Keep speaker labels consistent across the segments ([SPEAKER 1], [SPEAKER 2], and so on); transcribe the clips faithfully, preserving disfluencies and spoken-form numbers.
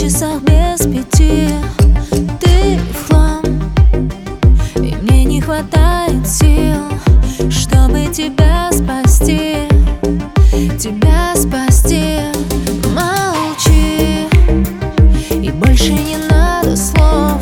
[SPEAKER 1] часах без пяти. Ты в хлам, и мне не хватает сил, чтобы тебя спасти, тебя спасти. Молчи, и больше не надо слов.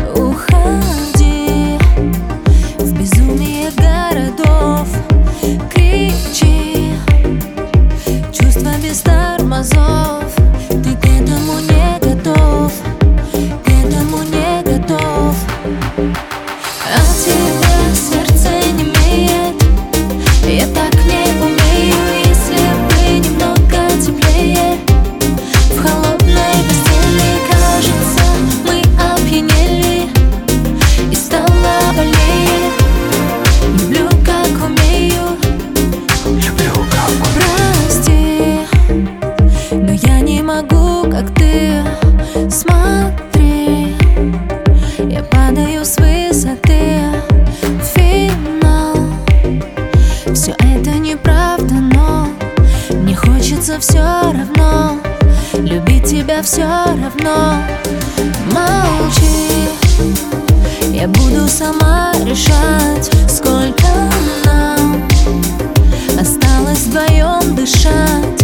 [SPEAKER 1] Уходи в безумие городов. Кричи, чувства без тормозов. Ты к этому не готов, к этому не готов. А тебя сердце немеет, я так не умею. Если бы немного теплее, в холодной постели, кажется, мы опьянели, и стало больнее. Люблю, как умею,
[SPEAKER 2] люблю, как умею.
[SPEAKER 1] Прости, но я не могу, как ты. Смотри, я падаю с высоты. Финал, все это неправда, но мне хочется все равно любить тебя все равно. Молчи, я буду сама решать, сколько нам осталось вдвоем дышать.